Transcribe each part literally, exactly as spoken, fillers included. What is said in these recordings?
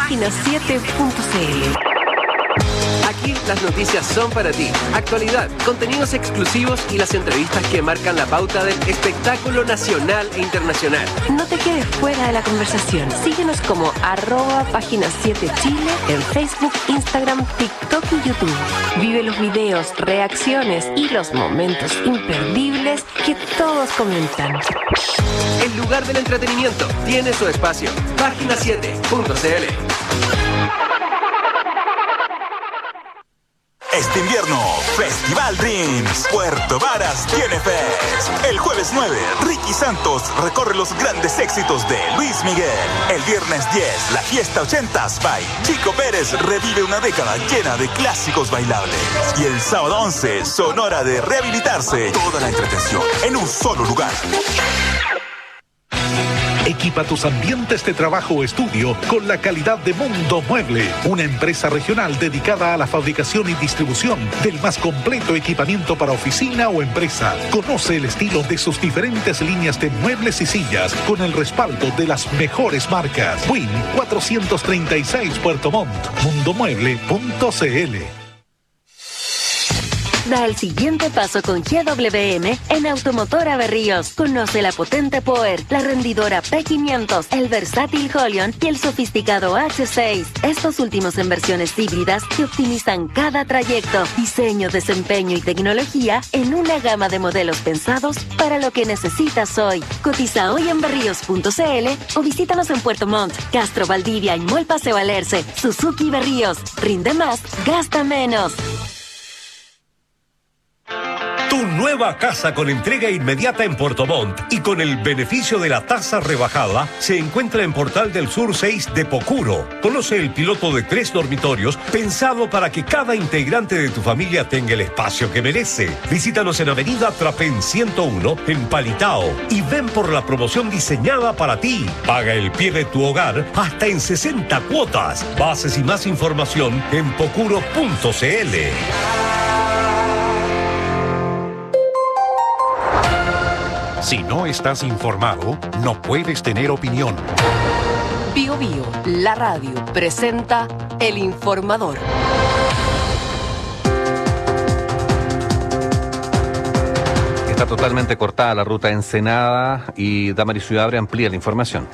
página siete punto c l. Aquí las noticias son para ti. Actualidad, contenidos exclusivos y las entrevistas que marcan la pauta del espectáculo nacional e internacional. No te quedes fuera de la conversación. Síguenos como arroba página siete Chile en Facebook, Instagram, TikTok y YouTube. Vive los videos, reacciones y los momentos imperdibles que todos comentan. El lugar del entretenimiento tiene su espacio. página siete punto c l. Este invierno, Festival Dreams, Puerto Varas tiene Fest. El jueves nueve, Ricky Santos recorre los grandes éxitos de Luis Miguel. El viernes diez, la fiesta ochentas by Chico Pérez revive una década llena de clásicos bailables. Y el sábado once, Sonora de rehabilitarse. Toda la entretención en un solo lugar. Equipa tus ambientes de trabajo o estudio con la calidad de Mundo Mueble, una empresa regional dedicada a la fabricación y distribución del más completo equipamiento para oficina o empresa. Conoce el estilo de sus diferentes líneas de muebles y sillas con el respaldo de las mejores marcas. Win cuatrocientos treinta y seis Puerto Montt, mundomueble punto c l. Da el siguiente paso con G W M en Automotora Berríos. Conoce la potente Power, la rendidora P quinientos, el versátil Holion y el sofisticado H seis. Estos últimos en versiones híbridas que optimizan cada trayecto, diseño, desempeño y tecnología en una gama de modelos pensados para lo que necesitas hoy. Cotiza hoy en berríos punto c l o visítanos en Puerto Montt, Castro, Valdivia y Mall Paseo Alerce. Suzuki Berríos. Rinde más, gasta menos. Tu nueva casa con entrega inmediata en Puerto Montt y con el beneficio de la tasa rebajada se encuentra en Portal del Sur seis de Pocuro. Conoce el piloto de tres dormitorios pensado para que cada integrante de tu familia tenga el espacio que merece. Visítanos en Avenida Trapén ciento uno en Palitao y ven por la promoción diseñada para ti. Paga el pie de tu hogar hasta en sesenta cuotas. Bases y más información en pocuro punto c l. Si no estás informado, no puedes tener opinión. Bio Bio, la radio, presenta El Informador. Está totalmente cortada la ruta Ensenada y Damaris Ciudadre amplía la información.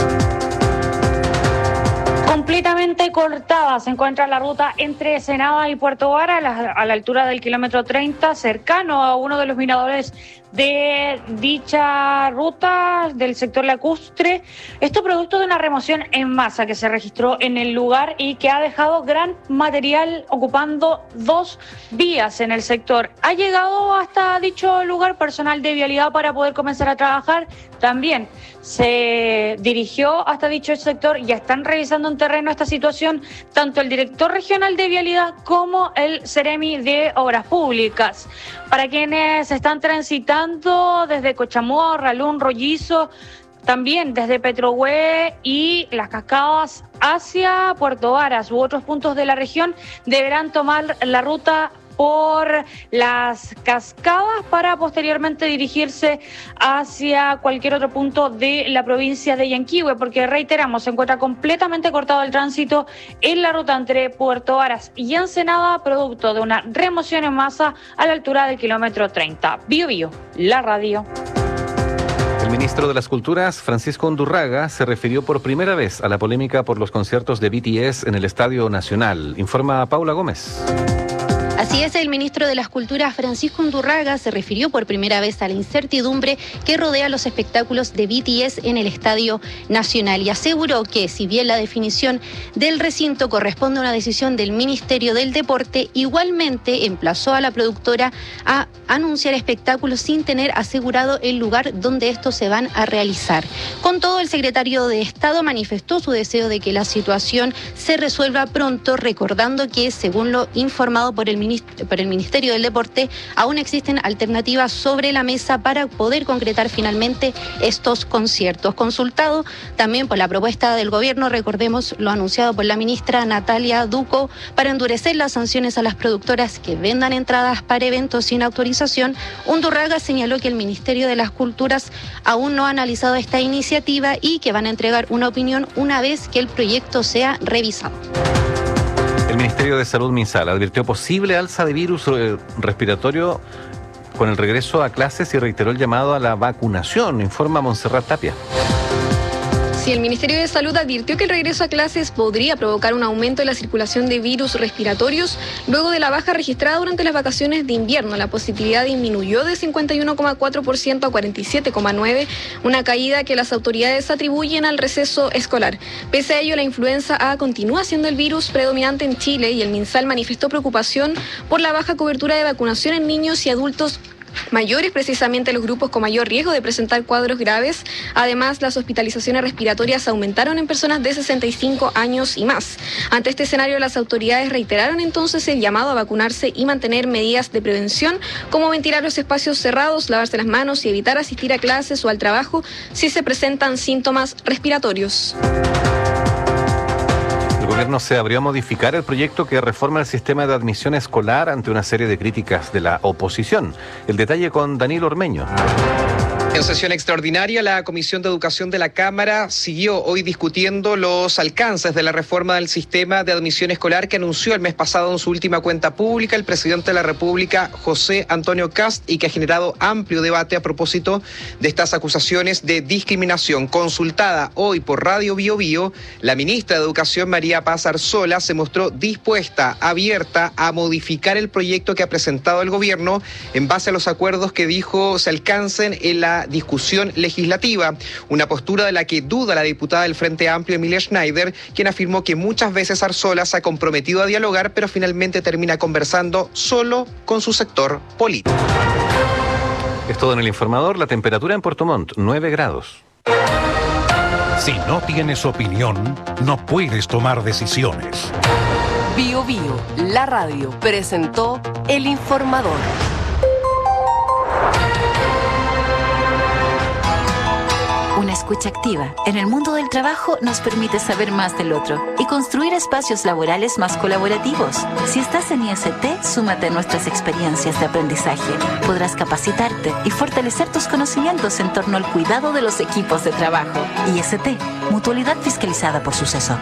Completamente cortada se encuentra la ruta entre Ensenada y Puerto Varas a la, a la altura del kilómetro treinta, cercano a uno de los miradores de dicha ruta del sector lacustre. Esto producto de una remoción en masa que se registró en el lugar y que ha dejado gran material ocupando dos vías en el sector. Ha llegado hasta dicho lugar personal de vialidad para poder comenzar a trabajar. También se dirigió hasta dicho sector y están revisando en terreno esta situación tanto el director regional de vialidad como el Ceremi de Obras Públicas. Para quienes están transitando desde Cochamorra, Lun, Rollizo, también desde Petrohue y Las Cascadas hacia Puerto Varas u otros puntos de la región, deberán tomar la ruta por Las Cascadas para posteriormente dirigirse hacia cualquier otro punto de la provincia de Yanquihue, porque reiteramos, se encuentra completamente cortado el tránsito en la ruta entre Puerto Varas y Ensenada, producto de una remoción en masa a la altura del kilómetro treinta. Bio Bio, la radio. El ministro de las Culturas, Francisco Undurraga, se refirió por primera vez a la polémica por los conciertos de B T S en el Estadio Nacional. Informa Paula Gómez. Así es, el ministro de las Culturas, Francisco Undurraga, se refirió por primera vez a la incertidumbre que rodea los espectáculos de B T S en el Estadio Nacional y aseguró que, si bien la definición del recinto corresponde a una decisión del Ministerio del Deporte, igualmente emplazó a la productora a anunciar espectáculos sin tener asegurado el lugar donde estos se van a realizar. Con todo, el secretario de Estado manifestó su deseo de que la situación se resuelva pronto, recordando que, según lo informado por el ministro por el Ministerio del Deporte, aún existen alternativas sobre la mesa para poder concretar finalmente estos conciertos. Consultado también por la propuesta del gobierno, recordemos lo anunciado por la ministra Natalia Duco, para endurecer las sanciones a las productoras que vendan entradas para eventos sin autorización. Undurraga señaló que el Ministerio de las Culturas aún no ha analizado esta iniciativa y que van a entregar una opinión una vez que el proyecto sea revisado. El Ministerio de Salud MinSal advirtió posible alza de virus respiratorio con el regreso a clases y reiteró el llamado a la vacunación, informa Montserrat Tapia. Sí, el Ministerio de Salud advirtió que el regreso a clases podría provocar un aumento en la circulación de virus respiratorios luego de la baja registrada durante las vacaciones de invierno. La positividad disminuyó de cincuenta y uno coma cuatro por ciento a cuarenta y siete coma nueve por ciento, una caída que las autoridades atribuyen al receso escolar. Pese a ello, la influenza A continúa siendo el virus predominante en Chile y el MinSal manifestó preocupación por la baja cobertura de vacunación en niños y adultos mayores, precisamente los grupos con mayor riesgo de presentar cuadros graves. Además, las hospitalizaciones respiratorias aumentaron en personas de sesenta y cinco años y más. Ante este escenario, las autoridades reiteraron entonces el llamado a vacunarse y mantener medidas de prevención, como ventilar los espacios cerrados, lavarse las manos y evitar asistir a clases o al trabajo si se presentan síntomas respiratorios. El gobierno se abrió a modificar el proyecto que reforma el sistema de admisión escolar ante una serie de críticas de la oposición. El detalle con Danilo Ormeño. En sesión extraordinaria, la Comisión de Educación de la Cámara siguió hoy discutiendo los alcances de la reforma del sistema de admisión escolar que anunció el mes pasado en su última cuenta pública el presidente de la República, José Antonio Kast, y que ha generado amplio debate a propósito de estas acusaciones de discriminación. Consultada hoy por Radio Bio Bio, la ministra de Educación, María Paz Arzola, se mostró dispuesta, abierta a modificar el proyecto que ha presentado el gobierno en base a los acuerdos que dijo se alcancen en la discusión legislativa, una postura de la que duda la diputada del Frente Amplio, Emilia Schneider, quien afirmó que muchas veces Arzola se ha comprometido a dialogar, pero finalmente termina conversando solo con su sector político. Es todo en el informador. La temperatura en Puerto Montt, nueve grados. Si no tienes opinión, no puedes tomar decisiones. Bio Bio, la radio, presentó El Informador. Una escucha activa en el mundo del trabajo nos permite saber más del otro y construir espacios laborales más colaborativos. Si estás en I S T, súmate a nuestras experiencias de aprendizaje. Podrás capacitarte y fortalecer tus conocimientos en torno al cuidado de los equipos de trabajo. I S T, mutualidad fiscalizada por Suceso.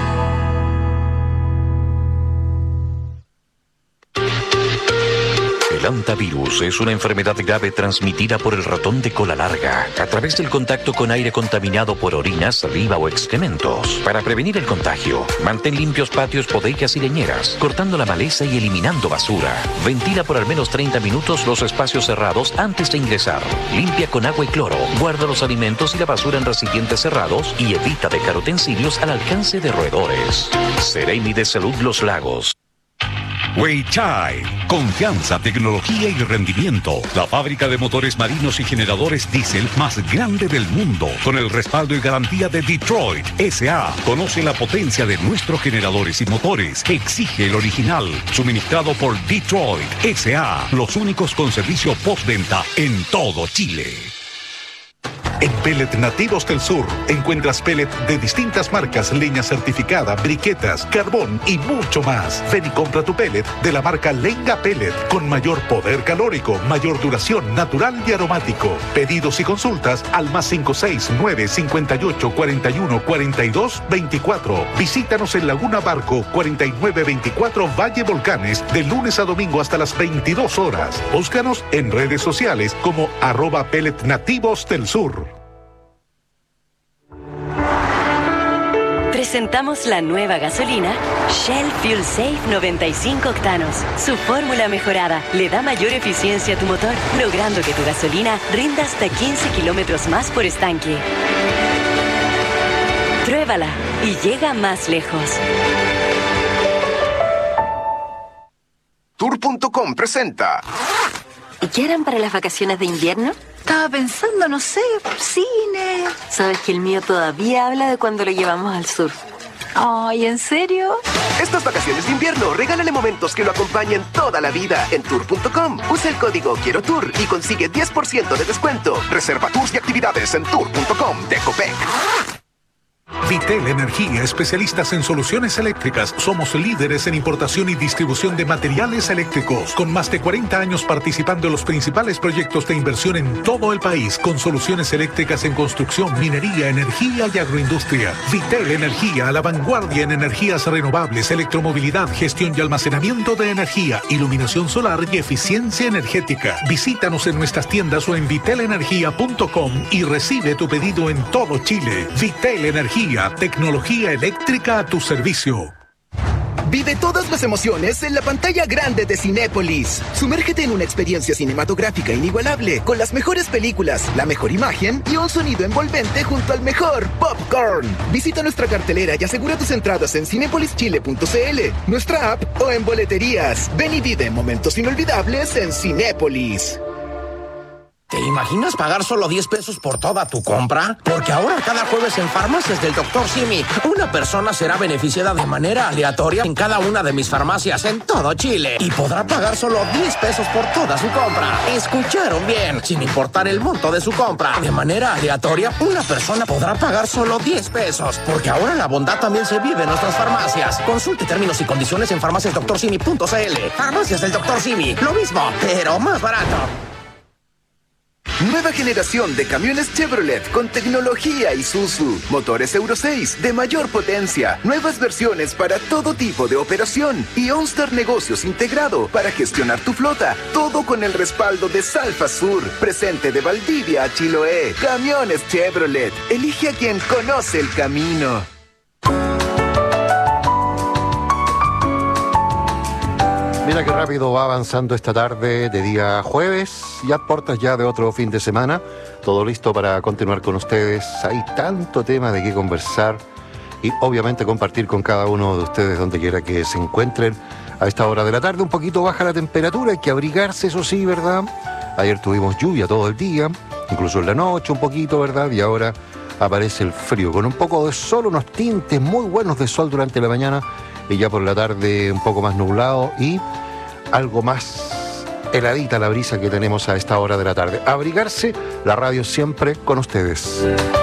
El hantavirus es una enfermedad grave transmitida por el ratón de cola larga a través del contacto con aire contaminado por orina, saliva o excrementos. Para prevenir el contagio, mantén limpios patios, bodegas y leñeras, cortando la maleza y eliminando basura. Ventila por al menos treinta minutos los espacios cerrados antes de ingresar. Limpia con agua y cloro. Guarda los alimentos y la basura en recipientes cerrados y evita dejar utensilios al alcance de roedores. Seremi de Salud Los Lagos. Weichai, confianza, tecnología y rendimiento. La fábrica de motores marinos y generadores diésel más grande del mundo, con el respaldo y garantía de Detroit S A Conoce la potencia de nuestros generadores y motores. Exige el original, suministrado por Detroit S A Los únicos con servicio postventa en todo Chile. En Pellet Nativos del Sur encuentras pellet de distintas marcas, leña certificada, briquetas, carbón y mucho más. Ven y compra tu pellet de la marca Lenga Pellet, con mayor poder calórico, mayor duración, natural y aromático. Pedidos y consultas al más cinco seis nueve cinco ocho cuatro uno cuatro dos dos cuatro. Visítanos en Laguna Barco cuarenta y nueve veinticuatro Valle Volcanes, de lunes a domingo hasta las veintidós horas. Búscanos en redes sociales como arroba Pellet Nativos del Sur. Presentamos la nueva gasolina Shell Fuel Safe noventa y cinco octanos. Su fórmula mejorada le da mayor eficiencia a tu motor, logrando que tu gasolina rinda hasta quince kilómetros más por estanque. Pruébala y llega más lejos. Tour punto com presenta. ¿Y qué harán para las vacaciones de invierno? Estaba pensando, no sé, cine. Sabes que el mío todavía habla de cuando lo llevamos al sur. Ay, ¿en serio? Estas vacaciones de invierno, regálale momentos que lo acompañen toda la vida en tour punto com. Usa el código Quiero Tour y consigue diez por ciento de descuento. Reserva tours y actividades en tour punto com de Copec. Vitel Energía, especialistas en soluciones eléctricas. Somos líderes en importación y distribución de materiales eléctricos, con más de cuarenta años participando en los principales proyectos de inversión en todo el país, con soluciones eléctricas en construcción, minería, energía y agroindustria. Vitel Energía, a la vanguardia en energías renovables, electromovilidad, gestión y almacenamiento de energía, iluminación solar y eficiencia energética. Visítanos en nuestras tiendas o en vitel energía punto com y recibe tu pedido en todo Chile. Vitel Energía, tecnología eléctrica a tu servicio. Vive todas las emociones en la pantalla grande de Cinépolis. Sumérgete en una experiencia cinematográfica inigualable, con las mejores películas, la mejor imagen y un sonido envolvente junto al mejor popcorn. Visita nuestra cartelera y asegura tus entradas en cinépolis chile punto c l, nuestra app o en boleterías. Ven y vive momentos inolvidables en Cinépolis. ¿Te imaginas pagar solo diez pesos por toda tu compra? Porque ahora cada jueves en Farmacias del doctor Simi, una persona será beneficiada de manera aleatoria en cada una de mis farmacias en todo Chile y podrá pagar solo diez pesos por toda su compra. ¿Escucharon bien? Sin importar el monto de su compra, de manera aleatoria, una persona podrá pagar solo diez pesos. Porque ahora la bondad también se vive en nuestras farmacias. Consulte términos y condiciones en farmacias doctor simi punto c l. Farmacias del doctor Simi, lo mismo, pero más barato. Nueva generación de camiones Chevrolet con tecnología Isuzu. Motores Euro seis de mayor potencia. Nuevas versiones para todo tipo de operación. Y OnStar Negocios integrado para gestionar tu flota. Todo con el respaldo de Salfa Sur. Presente de Valdivia a Chiloé. Camiones Chevrolet. Elige a quien conoce el camino. Mira qué rápido va avanzando esta tarde de día jueves, ya a puertas ya de otro fin de semana, todo listo para continuar con ustedes. Hay tanto tema de qué conversar y obviamente compartir con cada uno de ustedes donde quiera que se encuentren. A esta hora de la tarde un poquito baja la temperatura, hay que abrigarse, eso sí, ¿verdad? Ayer tuvimos lluvia todo el día, incluso en la noche un poquito, ¿verdad? Y ahora aparece el frío, con un poco de sol, unos tintes muy buenos de sol durante la mañana, y ya por la tarde un poco más nublado y algo más heladita la brisa que tenemos a esta hora de la tarde. Abrigarse, la radio siempre con ustedes.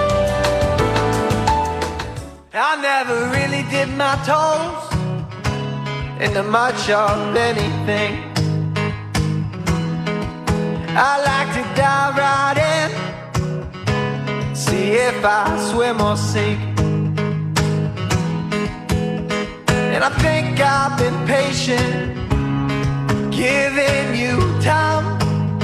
I never really did my toes into much of anything. I like to dive right in, see if I swim or sink. And I think I've been patient, giving you time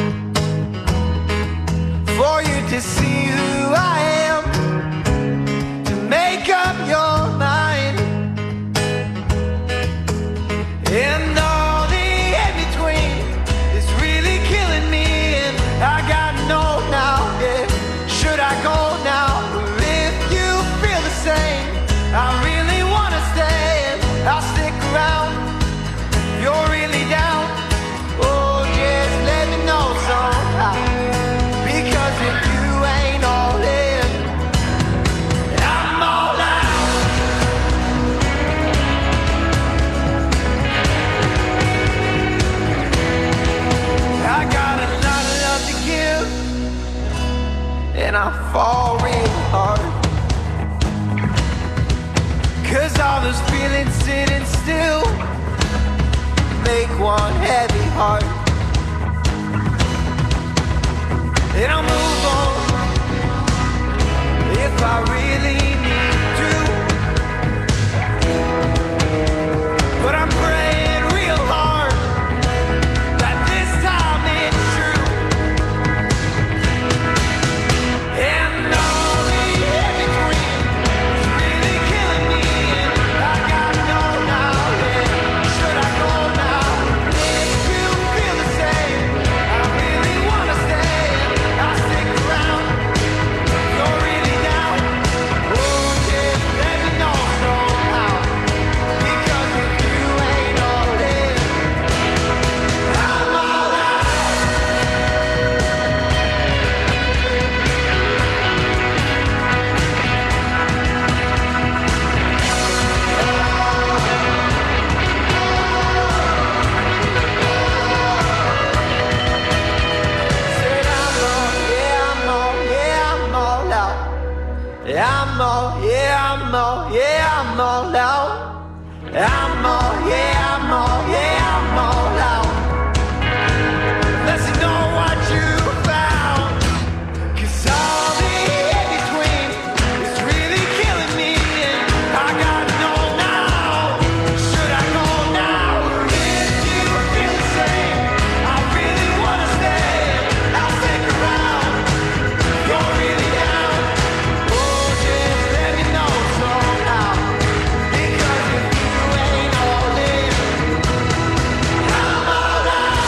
for you to see who I am, to make up your mind. And all the in-between is really killing me, and I gotta know now, yeah, should I go now? If you feel the same, I really wanna stay, and I'll stick around. You're really down, oh just let me know somehow. Because if you ain't all in, I'm all out. I got a lot of love to give, and I fall real hard. Cause all those feelings sitting still make one heavy heart. And I'll move on if I really need to. But I'm praying real hard that this time it's true. And all the in-between is really killing me, and I gotta know now, yeah, should I go now? If you feel the same, I really wanna stay, I'll stick around. You're really down, oh I'm all, yeah, I'm all, yeah, I'm all out. Let's know what you found. 'Cause all the in-between is really killing me. And I gotta know now. Should I go now? If you feel the same, I really wanna stay. I'll stick around. You're really down. Oh, just let me know so now. Because if you ain't all in, I'm all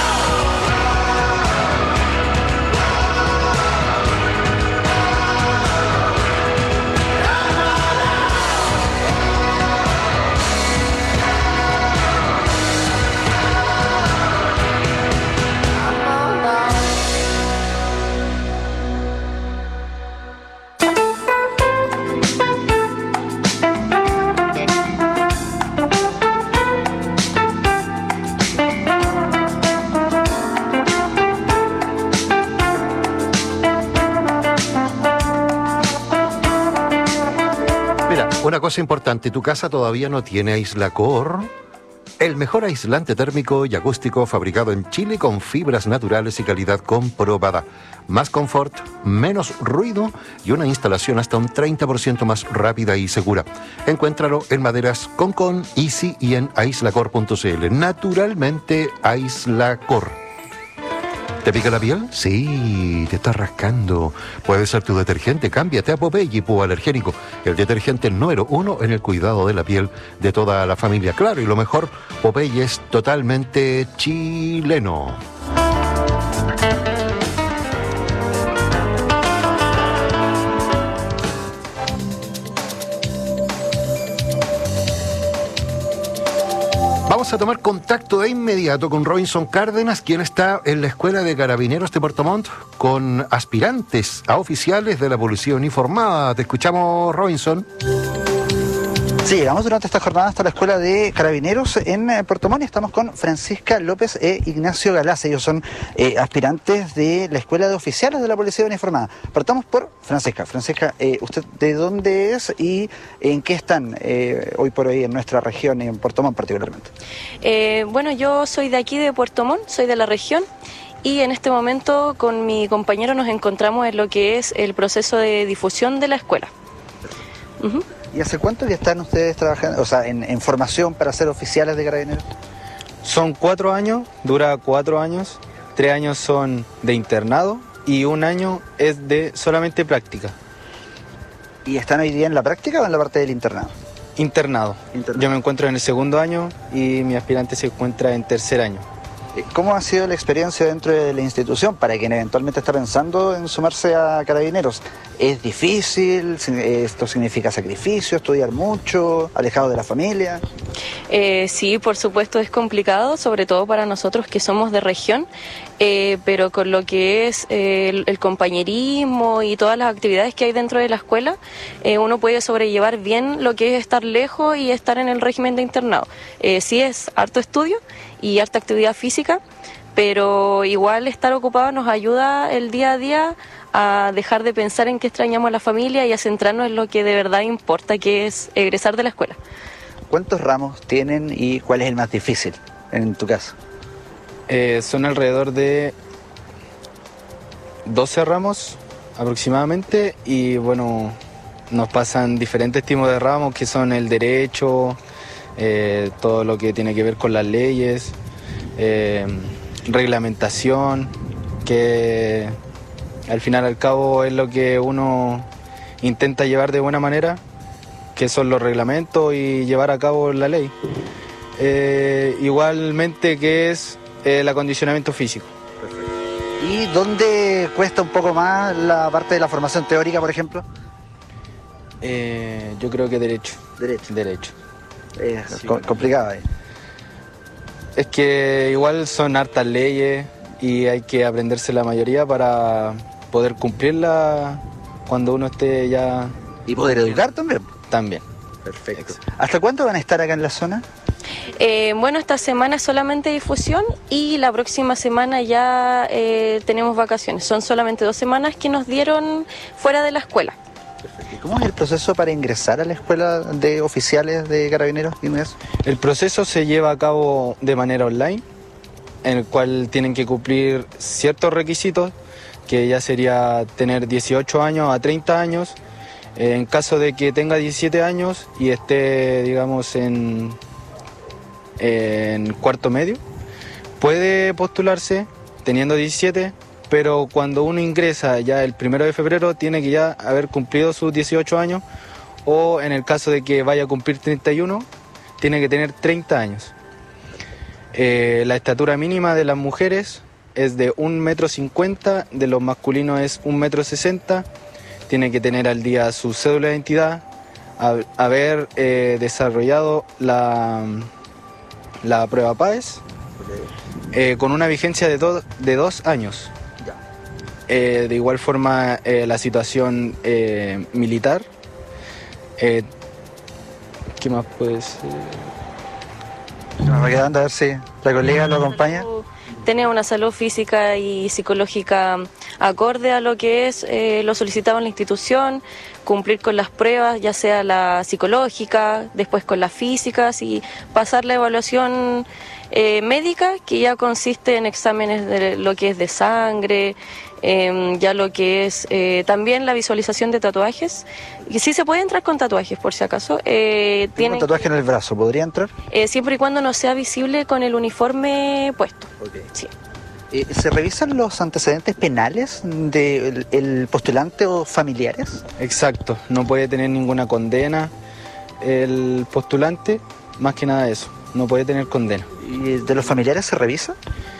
Mira, una cosa importante, tu casa todavía no tiene Aislacor, el mejor aislante térmico y acústico fabricado en Chile con fibras naturales y calidad comprobada. Más confort, menos ruido y una instalación hasta un treinta por ciento más rápida y segura. Encuéntralo en Maderas Concon, Easy y en aislacor punto c l. Naturalmente, Aislacor. ¿Te pica la piel? Sí, te está rascando. Puede ser tu detergente. Cámbiate a Popeye hipoalergénico, el detergente número uno en el cuidado de la piel de toda la familia. Claro, y lo mejor, Popeye es totalmente chileno. Vamos a tomar contacto de inmediato con Robinson Cárdenas, quien está en la Escuela de Carabineros de Puerto Montt con aspirantes a oficiales de la Policía Uniformada. Te escuchamos, Robinson. Sí, llegamos durante esta jornada hasta la Escuela de Carabineros en eh, Puerto Montt y estamos con Francisca López e Ignacio Galaz. Ellos son eh, aspirantes de la Escuela de Oficiales de la Policía Uniformada. Partamos por Francisca. Francisca, eh, ¿usted de dónde es y en qué están eh, hoy por hoy en nuestra región y en Puerto Montt particularmente? Eh, bueno, yo soy de aquí de Puerto Montt, soy de la región. Y en este momento con mi compañero nos encontramos en lo que es el proceso de difusión de la escuela. Uh-huh. ¿Y hace cuánto que están ustedes trabajando, o sea, en, en formación para ser oficiales de Carabineros? Son cuatro años, dura cuatro años, tres años son de internado y un año es de solamente práctica. ¿Y están hoy día en la práctica o en la parte del internado? Internado. internado. Yo me encuentro en el segundo año y mi aspirante se encuentra en tercer año. ¿Cómo ha sido la experiencia dentro de la institución para quien eventualmente está pensando en sumarse a Carabineros? ¿Es difícil? ¿Esto significa sacrificio? ¿Estudiar mucho? ¿Alejado de la familia? Eh, sí, por supuesto es complicado, sobre todo para nosotros que somos de región, eh, pero con lo que es eh, el, el compañerismo y todas las actividades que hay dentro de la escuela, eh, uno puede sobrellevar bien lo que es estar lejos y estar en el régimen de internado. Eh, sí es harto estudio y harta actividad física, pero igual estar ocupado nos ayuda el día a día a dejar de pensar en que extrañamos a la familia y a centrarnos en lo que de verdad importa, que es egresar de la escuela. ¿Cuántos ramos tienen y cuál es el más difícil en tu caso? Eh, son alrededor de doce ramos aproximadamente y bueno, nos pasan diferentes tipos de ramos que son el derecho, eh, todo lo que tiene que ver con las leyes, eh, reglamentación, que al final al cabo es lo que uno intenta llevar de buena manera, que son los reglamentos y llevar a cabo la ley. Eh, igualmente que es el acondicionamiento físico. ¿Y dónde cuesta un poco más la parte de la formación teórica, por ejemplo? Eh, yo creo que derecho. Derecho. Derecho. Es sí, co- complicado ahí. Es que igual son hartas leyes y hay que aprenderse la mayoría para poder cumplirla cuando uno esté ya... ¿Y poder educar también? También. Perfecto. ¿Hasta cuándo van a estar acá en la zona? Eh, bueno, esta semana es solamente difusión y la próxima semana ya eh, tenemos vacaciones. Son solamente dos semanas que nos dieron fuera de la escuela. ¿Y cómo es el proceso para ingresar a la escuela de oficiales de Carabineros, Inés? El proceso se lleva a cabo de manera online, en el cual tienen que cumplir ciertos requisitos, que ya sería tener dieciocho años a treinta años. En caso de que tenga diecisiete años y esté, digamos, en, en cuarto medio, puede postularse teniendo diecisiete, pero cuando uno ingresa ya el primero de febrero tiene que ya haber cumplido sus dieciocho años, o en el caso de que vaya a cumplir treinta y uno, tiene que tener treinta años. Eh, la estatura mínima de las mujeres es de un metro cincuenta, de los masculinos es un metro sesenta, tiene que tener al día su cédula de identidad, haber eh, desarrollado la, la prueba PAES, eh, con una vigencia de, do, de dos años. Eh, de igual forma, eh, la situación eh, militar. Eh, ¿Qué más puede ser? Me va quedando a ver si la colega lo acompaña. Tener una salud física y psicológica acorde a lo que es eh, lo solicitado en la institución, cumplir con las pruebas, ya sea la psicológica, después con las físicas, y pasar la evaluación eh, médica, que ya consiste en exámenes de lo que es de sangre, eh, ya lo que es eh, también la visualización de tatuajes. Y sí se puede entrar con tatuajes, por si acaso. Eh, ¿Tiene un tatuaje en el brazo? ¿Podría entrar? Eh, siempre y cuando no sea visible con el uniforme puesto. Okay. Sí. Eh, ¿Se revisan los antecedentes penales del el postulante o familiares? Exacto, no puede tener ninguna condena el postulante, más que nada eso, no puede tener condena. ¿Y de los familiares se revisa?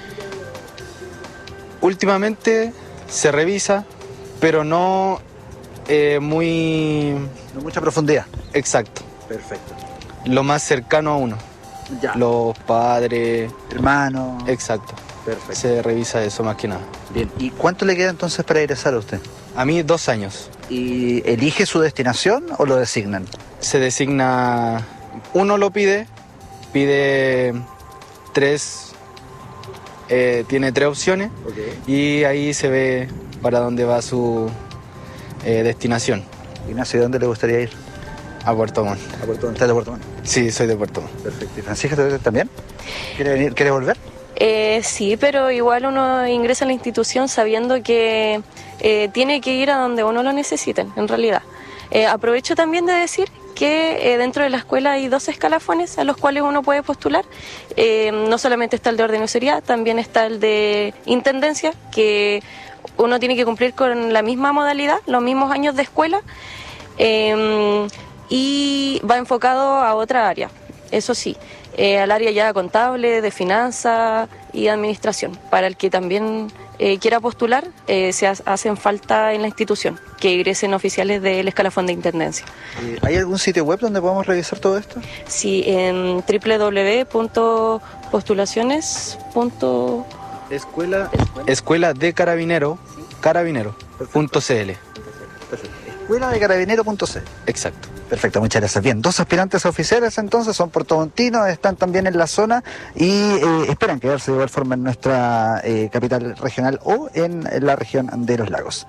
Últimamente se revisa, pero no eh, muy... No mucha profundidad. Exacto. Perfecto. Lo más cercano a uno. Ya. Los padres... Hermanos. Exacto. Perfecto. Se revisa eso más que nada. Bien, ¿y cuánto le queda entonces para ingresar a usted? A mí dos años. ¿Y elige su destinación o lo designan? Se designa, uno lo pide, pide tres, eh, tiene tres opciones, okay, y ahí se ve para dónde va su eh, destinación. Ignacio, ¿de dónde le gustaría ir? A Puerto Montt. ¿A Puerto Montt? ¿Estás de Puerto Montt? Sí, soy de Puerto Montt. Perfecto. ¿Y Francisca también? ¿Quiere venir, quiere volver? Eh, sí, pero igual uno ingresa a la institución sabiendo que eh, tiene que ir a donde uno lo necesiten, en realidad. Eh, aprovecho también de decir que eh, dentro de la escuela hay dos escalafones a los cuales uno puede postular. Eh, no solamente está el de orden y seguridad, también está el de intendencia, que uno tiene que cumplir con la misma modalidad, los mismos años de escuela, eh, y va enfocado a otra área, eso sí. Eh, al área ya contable, de finanzas y administración, para el que también eh, quiera postular, eh, se ha hacen falta en la institución, que ingresen oficiales del escalafón de intendencia. ¿Hay algún sitio web donde podamos revisar todo esto? Sí, en doble u doble u doble u punto postulaciones punto escuela escuela de carabinero carabinero punto c l. escuela de carabinero punto c l. Exacto. Perfecto, muchas gracias. Bien, dos aspirantes oficiales entonces, son puertomontinos, están también en la zona y eh, esperan quedarse de igual forma en nuestra eh, capital regional o en la región de Los Lagos.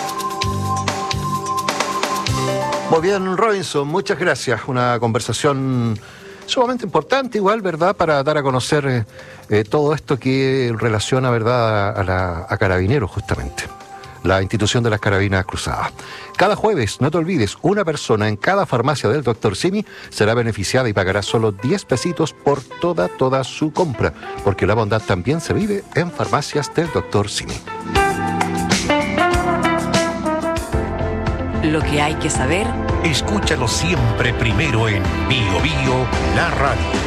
Muy bien, Robinson, muchas gracias. Una conversación sumamente importante igual, ¿verdad? Para dar a conocer eh, eh, todo esto que relaciona, ¿verdad?, a, la, a Carabineros, justamente. La institución de las Carabinas Cruzadas. Cada jueves, no te olvides, una persona en cada farmacia del doctor Simi será beneficiada y pagará solo diez pesitos por toda, toda su compra, porque la bondad también se vive en farmacias del doctor Simi. Lo que hay que saber. Escúchalo siempre primero en Bio Bio, la radio.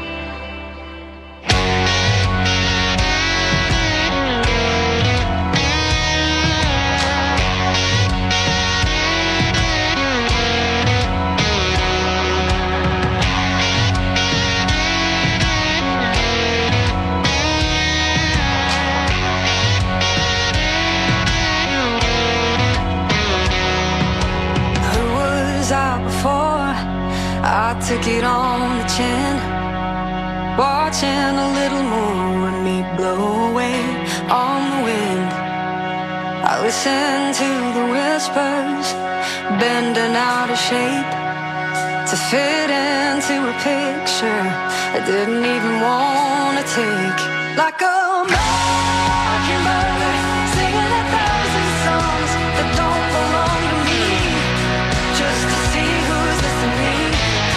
Took it on the chin, watching a little more of me blow away on the wind. I listen to the whispers, bend shape to fit into a picture I didn't even want to take. Like a mockingbird singing a thousand songs that don't belong to me, just to see who's listening.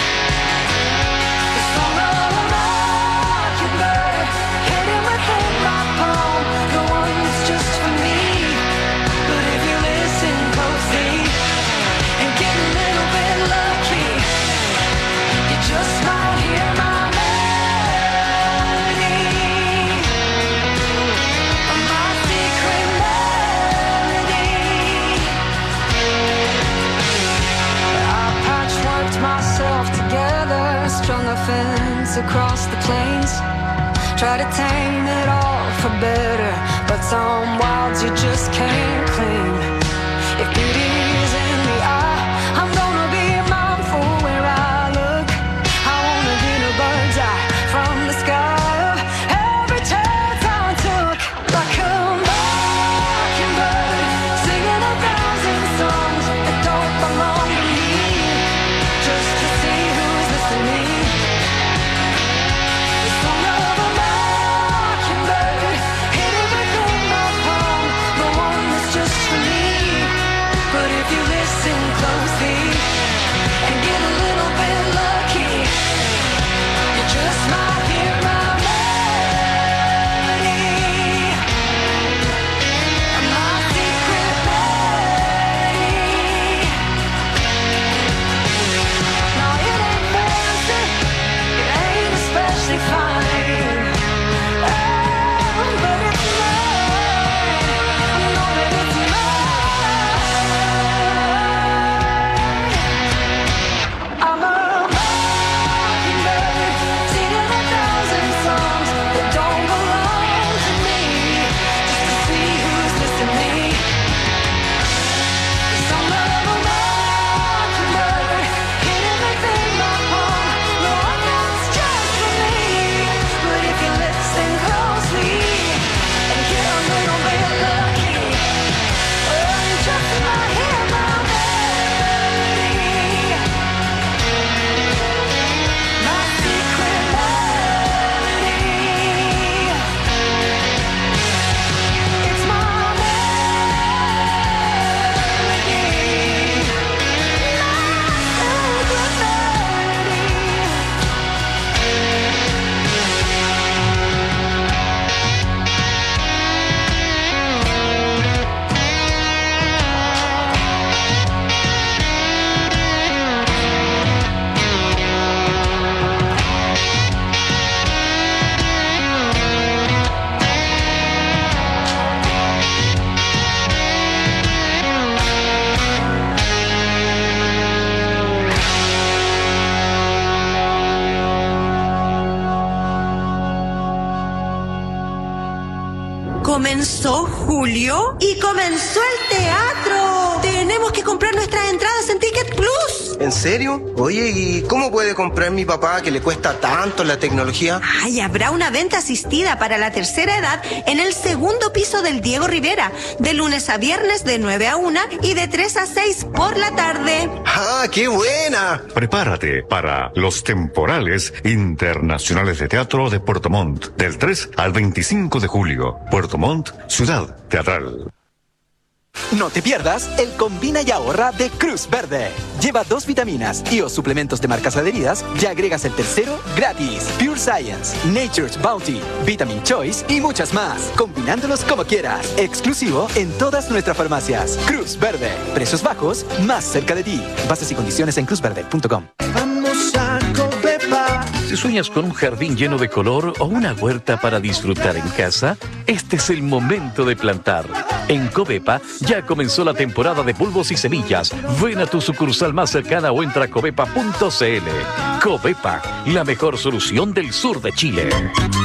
The song of a mockingbird hidden within my palm, the one that's just for me. But if you listen closely and get a little bit lucky, you just might hear my melody, my secret melody. I patchworked myself together, strung a fence across the plains, try to tame it all for better, but some wilds you just can't claim. If beauty's in the eye, I'm gonna be mindful where I look. I wanna get a bird's eye from the sky of every chance I took. Like a mockingbird singing a thousand songs that don't belong to me, just to see who's listening. The song of a mockingbird hidden within my palm, the one that's just for me. But if you listen closely and get a little bit lucky, you just might hear my melody, my secret melody. No, it ain't fancy, it ain't especially fine, oh, but it's mine. I know that it's mine. I'm a mockingbird singing a thousand songs that don't belong to me, just to see who's listening. The song of a mockingbird hidden within my palm, the one that's just for me. But if you listen closely and get a little bit lucky, oh, you just might hear my melody, my secret melody. It's my Comenzó julio y comenzó el teatro. Tenemos que comprar nuestras entradas en Ticket Plus. ¿En serio? Oye, ¿y cómo puede comprar mi papá que le cuesta tanto la tecnología? Ay, habrá una venta asistida para la tercera edad en el segundo piso del Diego Rivera, de lunes a viernes de nueve a una y de tres a seis por la tarde. ¡Ah, qué buena! Prepárate para los temporales internacionales de teatro de Puerto Montt, del tres al veinticinco de julio. Puerto Montt, ciudad teatral. No te pierdas el Combina y Ahorra de Cruz Verde. Lleva dos vitaminas y o suplementos de marcas adheridas y agregas el tercero gratis. Pure Science, Nature's Bounty, Vitamin Choice y muchas más. Combinándolos como quieras. Exclusivo en todas nuestras farmacias. Cruz Verde. Precios bajos, más cerca de ti. Bases y condiciones en cruz verde punto com. Vamos a Covepa. Si sueñas con un jardín lleno de color o una huerta para disfrutar en casa, este es el momento de plantar. En Covepa ya comenzó la temporada de bulbos y semillas. Ven a tu sucursal más cercana o entra a covepa punto cl. Covepa, la mejor solución del sur de Chile.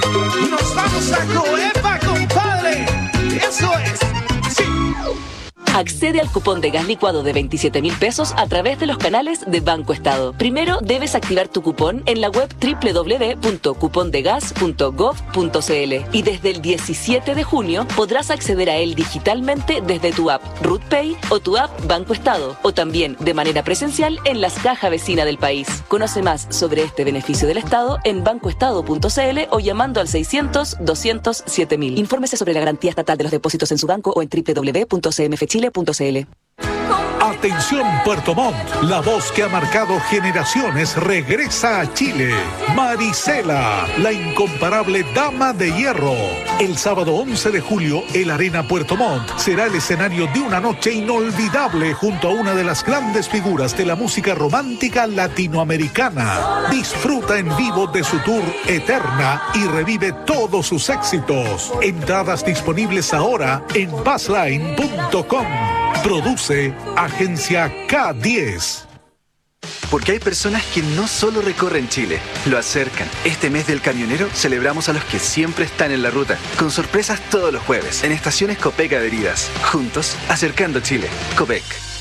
Nos vamos a Covepa, compadre. Eso es. Sí. Accede al cupón de gas licuado de veintisiete mil pesos a través de los canales de Banco Estado. Primero debes activar tu cupón en la web doble u doble u doble u punto cupondegas punto gov punto c l y desde el diecisiete de junio podrás acceder a él digitalmente desde tu app RutPay o tu app Banco Estado, o también de manera presencial en las cajas vecinas del país. Conoce más sobre este beneficio del Estado en bancoestado punto c l o llamando al seiscientos, doscientos, siete mil. Infórmese sobre la garantía estatal de los depósitos en su banco o en doble u doble u doble u punto c m f chile punto c l. Atención Puerto Montt, la voz que ha marcado generaciones regresa a Chile. Marisela, la incomparable dama de hierro. El sábado once de julio, el Arena Puerto Montt será el escenario de una noche inolvidable junto a una de las grandes figuras de la música romántica latinoamericana. Disfruta en vivo de su tour Eterna y revive todos sus éxitos. Entradas disponibles ahora en passline punto com. Produce Agencia K diez. Porque hay personas que no solo recorren Chile, lo acercan. Este mes del camionero celebramos a los que siempre están en la ruta, con sorpresas todos los jueves, en estaciones Copec adheridas. Juntos, acercando Chile. Copec.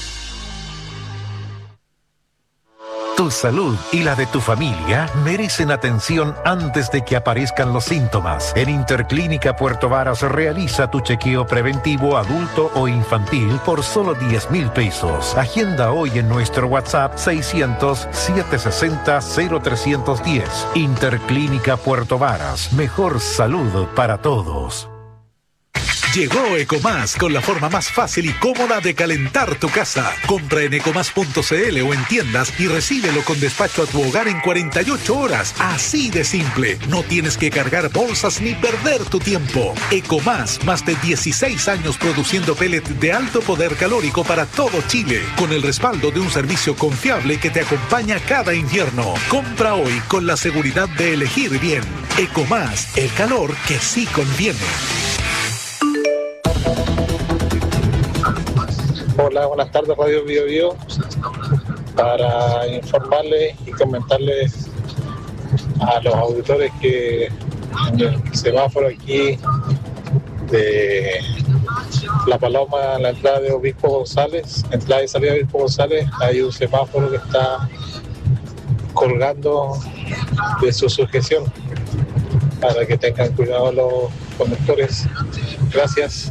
Tu salud y la de tu familia merecen atención antes de que aparezcan los síntomas. En Interclínica Puerto Varas realiza tu chequeo preventivo adulto o infantil por solo diez mil pesos. Agenda hoy en nuestro WhatsApp seiscientos, setecientos sesenta, cero trescientos diez. Interclínica Puerto Varas. Mejor salud para todos. Llegó Ecomás con la forma más fácil y cómoda de calentar tu casa. Compra en ecomás punto c l o en tiendas y recíbelo con despacho a tu hogar en cuarenta y ocho horas. Así de simple. No tienes que cargar bolsas ni perder tu tiempo. Ecomás, más de dieciséis años produciendo pellet de alto poder calórico para todo Chile, con el respaldo de un servicio confiable que te acompaña cada invierno. Compra hoy con la seguridad de elegir bien. Ecomás, el calor que sí conviene. Hola, buenas tardes, Radio Bio Bio. Para informarles y comentarles a los auditores que en el semáforo aquí de La Paloma, en la entrada de Obispo González, entrada y salida de Obispo González, hay un semáforo que está colgando de su sujeción para que tengan cuidado los conductores. Gracias.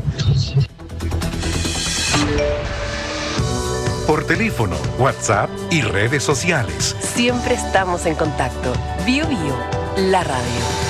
Por teléfono, WhatsApp y redes sociales. Siempre estamos en contacto. Bio Bio, la radio.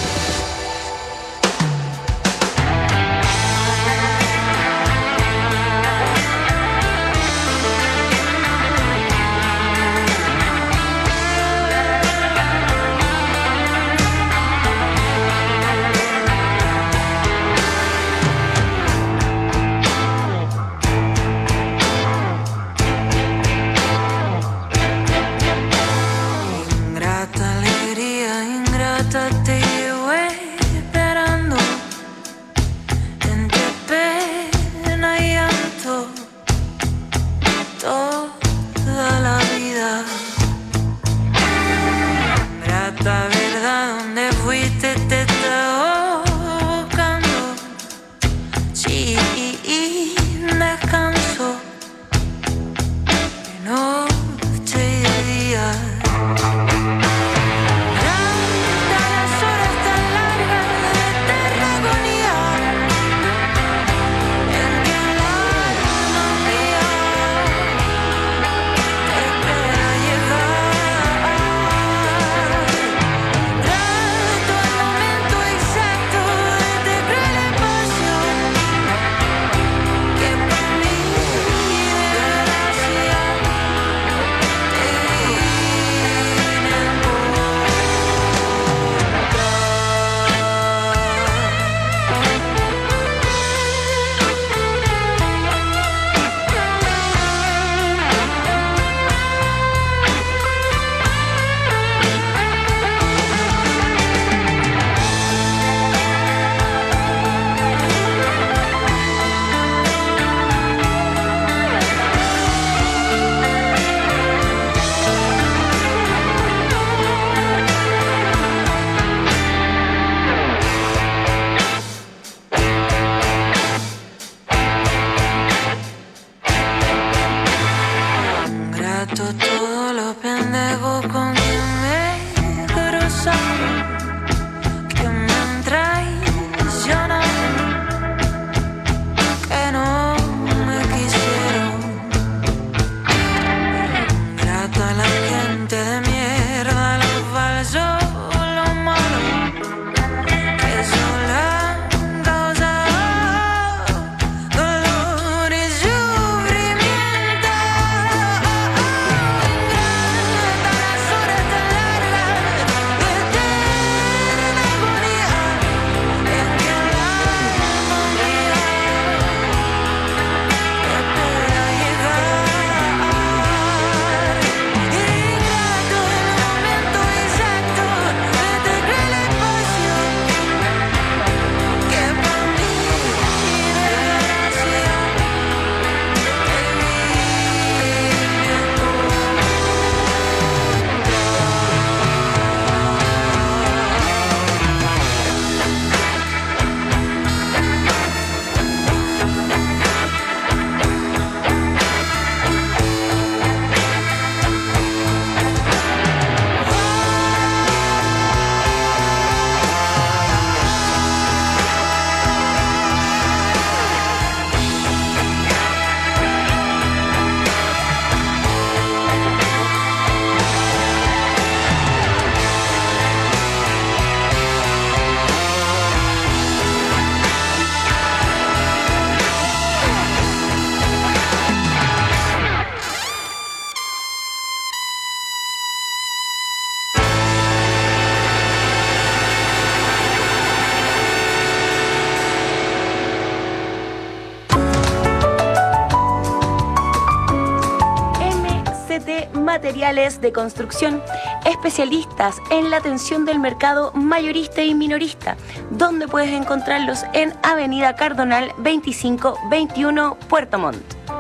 materiales de construcción, especialistas en la atención del mercado mayorista y minorista, donde puedes encontrarlos en Avenida Cardonal veinticinco veintiuno, Puerto Montt.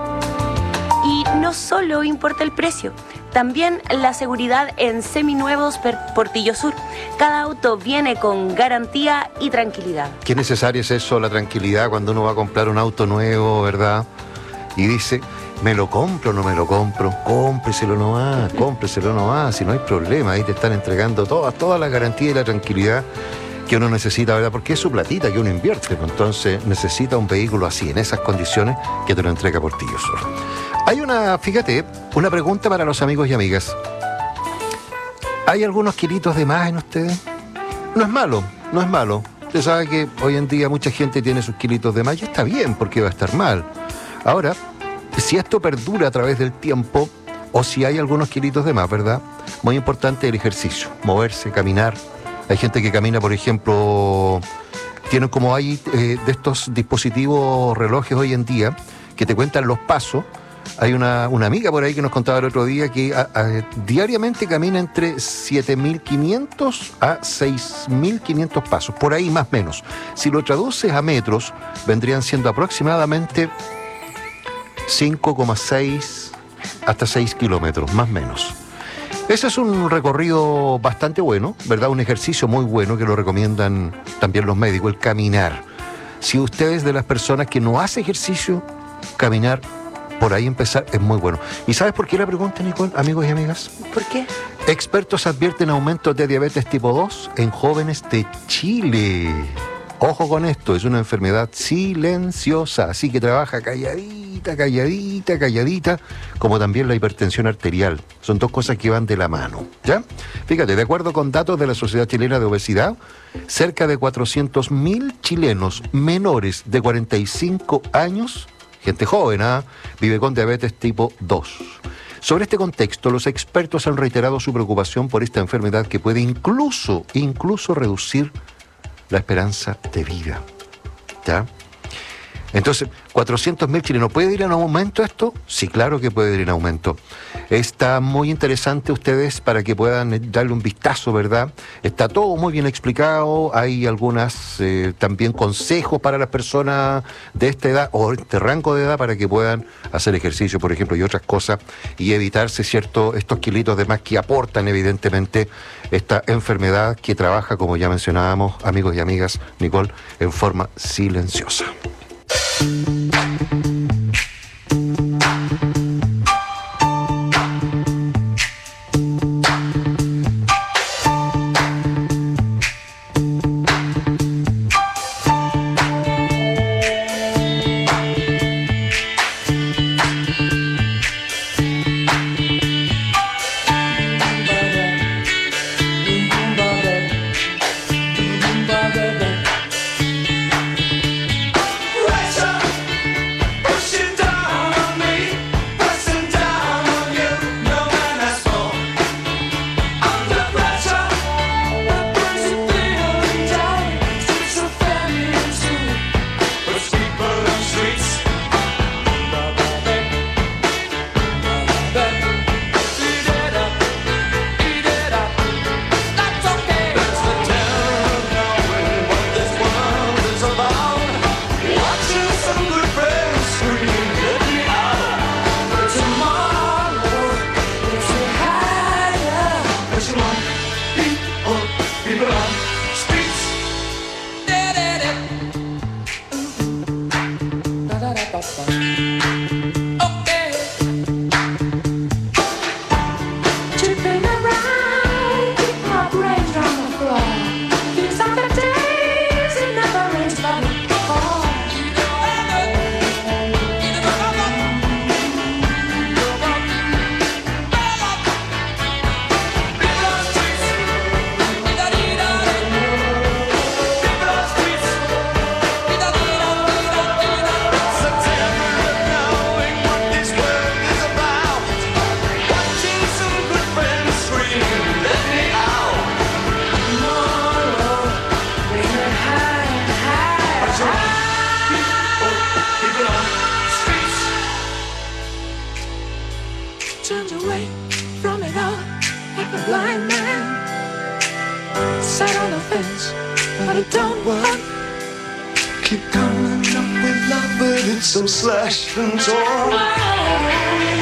Y no solo importa el precio, también la seguridad en Seminuevos Portillo Sur. Cada auto viene con garantía y tranquilidad. Qué necesario es eso, la tranquilidad, cuando uno va a comprar un auto nuevo, ¿verdad? Y dice, ¿me lo compro o no me lo compro? Cómpreselo nomás, cómpreselo nomás, si no hay problema. Ahí te están entregando toda, toda la garantía y la tranquilidad que uno necesita, ¿verdad? Porque es su platita que uno invierte, pues, entonces necesita un vehículo así, en esas condiciones, que te lo entrega Portillo Sur. Hay una, fíjate, una pregunta para los amigos y amigas. ¿Hay algunos kilitos de más en ustedes? No es malo, no es malo. Usted sabe que hoy en día mucha gente tiene sus kilitos de más y está bien, porque va a estar mal. Ahora, si esto perdura a través del tiempo, o si hay algunos kilitos de más, ¿verdad? Muy importante el ejercicio, moverse, caminar. Hay gente que camina, por ejemplo, tienen como hay eh, de estos dispositivos, relojes hoy en día, que te cuentan los pasos. Hay una, una amiga por ahí que nos contaba el otro día que a, a, diariamente camina entre siete mil quinientos a seis mil quinientos pasos, por ahí más o menos. Si lo traduces a metros, vendrían siendo aproximadamente cinco coma seis hasta seis kilómetros, más o menos. Ese es un recorrido bastante bueno, ¿verdad? Un ejercicio muy bueno que lo recomiendan también los médicos, el caminar. Si usted es de las personas que no hace ejercicio, caminar, por ahí empezar es muy bueno. ¿Y sabes por qué la pregunta, Nicole, amigos y amigas? ¿Por qué? Expertos advierten aumentos de diabetes tipo dos en jóvenes de Chile. Ojo con esto, es una enfermedad silenciosa, así que trabaja calladita, calladita, calladita, como también la hipertensión arterial. Son dos cosas que van de la mano, ¿ya? Fíjate, de acuerdo con datos de la Sociedad Chilena de Obesidad, cerca de cuatrocientos mil chilenos menores de cuarenta y cinco años, gente joven, ¿ah? vive con diabetes tipo dos. Sobre este contexto, los expertos han reiterado su preocupación por esta enfermedad que puede incluso, incluso reducir la esperanza de vida, ¿ya? Entonces, cuatrocientos mil chilenos, ¿puede ir en aumento esto? Sí, claro que puede ir en aumento. Está muy interesante ustedes para que puedan darle un vistazo, ¿verdad? Está todo muy bien explicado, hay algunas eh, también consejos para las personas de esta edad o este rango de edad para que puedan hacer ejercicio, por ejemplo, y otras cosas, y evitarse, ¿cierto?, estos kilitos de más que aportan evidentemente esta enfermedad que trabaja, como ya mencionábamos, amigos y amigas, Nicole, en forma silenciosa. Pressure! elephants, but I don't want. Keep coming up with love, but it's so slashed and torn.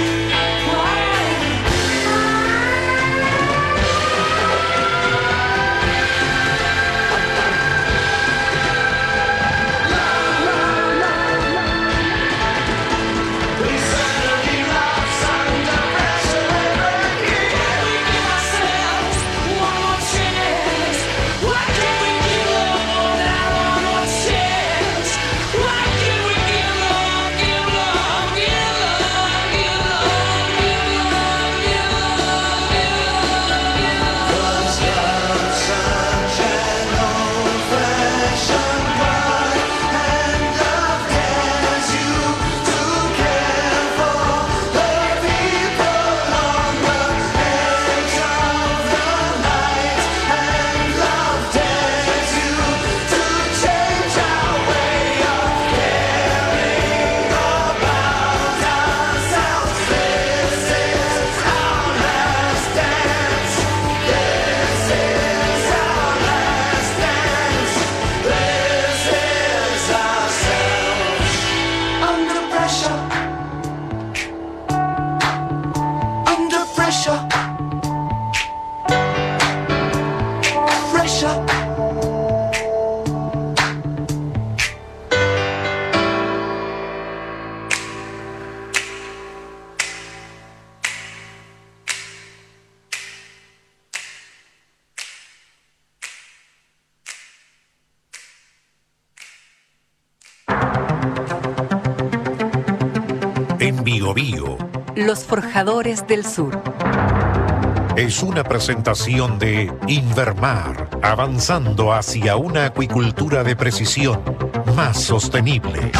En Bio Bio Los Forjadores del Sur. es una presentación de Invermar, avanzando hacia una acuicultura de precisión más sostenible.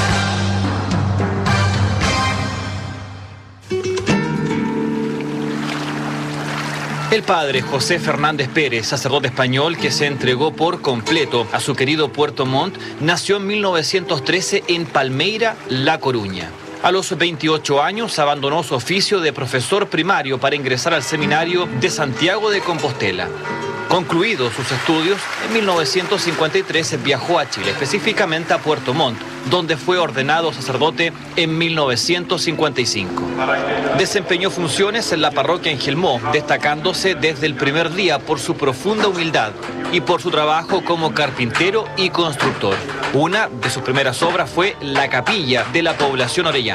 El padre José Fernández Pérez, sacerdote español que se entregó por completo a su querido Puerto Montt, nació en mil novecientos trece en Palmeira, La Coruña. A los veintiocho años abandonó su oficio de profesor primario para ingresar al seminario de Santiago de Compostela. Concluidos sus estudios, en mil novecientos cincuenta y tres viajó a Chile, específicamente a Puerto Montt, donde fue ordenado sacerdote en mil novecientos cincuenta y cinco. Desempeñó funciones en la parroquia en Gelmó, destacándose desde el primer día por su profunda humildad y por su trabajo como carpintero y constructor. Una de sus primeras obras fue la capilla de la población orellana.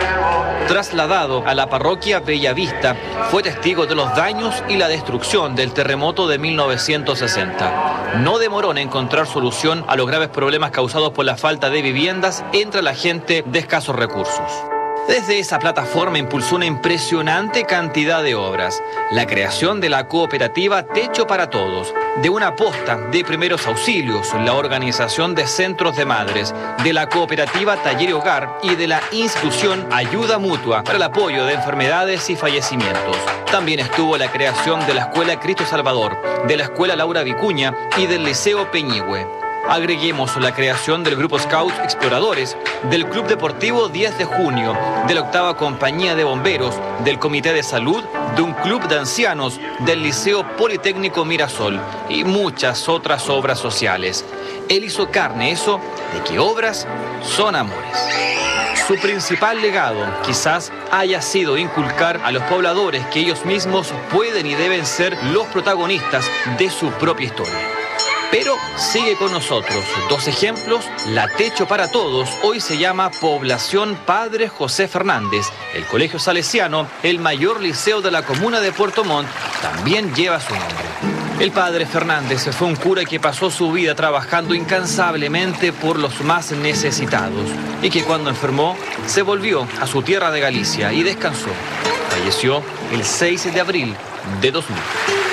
Trasladado a la parroquia Bellavista, fue testigo de los daños y la destrucción del terremoto de mil novecientos sesenta. No demoró en encontrar solución a los graves problemas causados por la falta de viviendas entre la gente de escasos recursos. Desde esa plataforma impulsó una impresionante cantidad de obras. La creación de la cooperativa Techo para Todos, de una posta de primeros auxilios, la organización de centros de madres, de la cooperativa Taller y Hogar y de la institución Ayuda Mutua para el apoyo de enfermedades y fallecimientos. También estuvo la creación de la Escuela Cristo Salvador, de la Escuela Laura Vicuña y del Liceo Peñigüe. Agreguemos la creación del Grupo Scouts Exploradores, del Club Deportivo diez de junio, de la Octava Compañía de Bomberos, del Comité de Salud, de un club de ancianos, del Liceo Politécnico Mirasol y muchas otras obras sociales. Él hizo carne eso de que obras son amores. Su principal legado quizás haya sido inculcar a los pobladores que ellos mismos pueden y deben ser los protagonistas de su propia historia. Pero sigue con nosotros. Dos ejemplos. La Techo para Todos hoy se llama Población Padre José Fernández. El Colegio Salesiano, el mayor liceo de la comuna de Puerto Montt, también lleva su nombre. El padre Fernández fue un cura que pasó su vida trabajando incansablemente por los más necesitados y que cuando enfermó se volvió a su tierra de Galicia y descansó. Falleció el seis de abril de dos mil.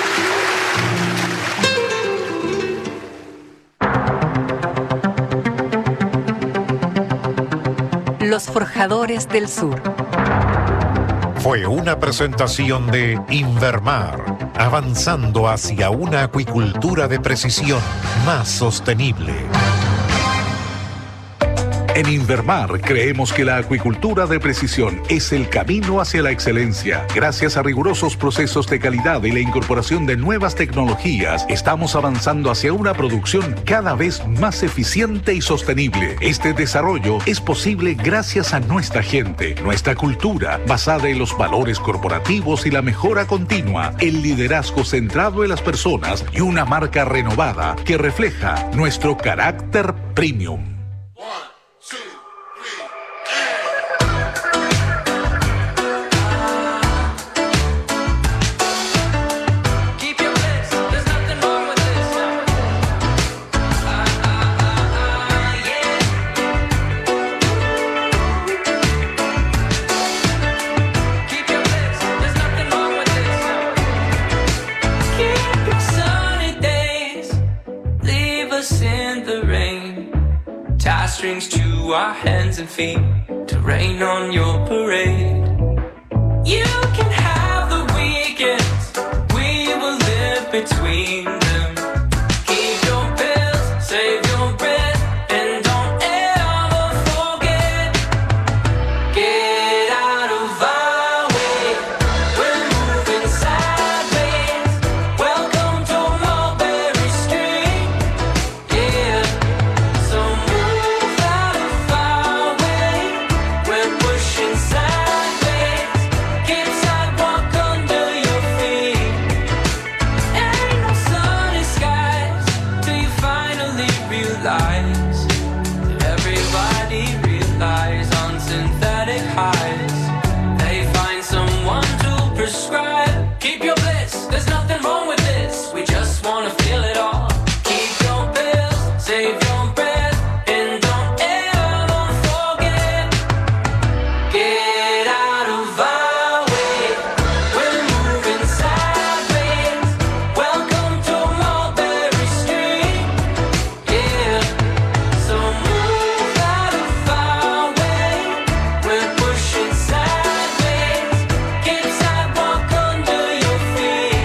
Los Forjadores del Sur. Fue una presentación de Invermar, avanzando hacia una acuicultura de precisión más sostenible. En Invermar creemos que la acuicultura de precisión es el camino hacia la excelencia. Gracias a rigurosos procesos de calidad y la incorporación de nuevas tecnologías, estamos avanzando hacia una producción cada vez más eficiente y sostenible. Este desarrollo es posible gracias a nuestra gente, nuestra cultura, basada en los valores corporativos y la mejora continua, el liderazgo centrado en las personas y una marca renovada que refleja nuestro carácter premium. Strings to our hands and feet to rain on your parade. You can have the weekends, we will live between them. Keep your pills, save your breath, and don't ever forget. Get out of our way, we're moving sideways. Welcome to Mulberry Street, yeah. So move out of our way, we're pushing sideways. Keep sidewalk under your feet. Ain't no sunny skies till you finally realize that everybody relies on synthetic highs. They find someone to prescribe. Keep your bliss, there's nothing wrong with this. We just wanna feel it all. Keep your pills, save your breath, and don't ever forget. Get out of our way, we're moving sideways. Welcome to Mulberry Street, yeah. So move out of our way, we're pushing sideways. Keep sidewalk under your feet.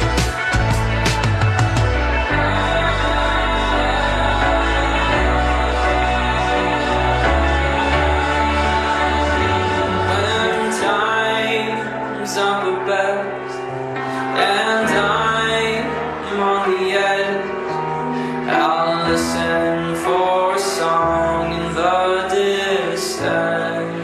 When times are the best and I'm on the edge, I'll listen for a song in the distance.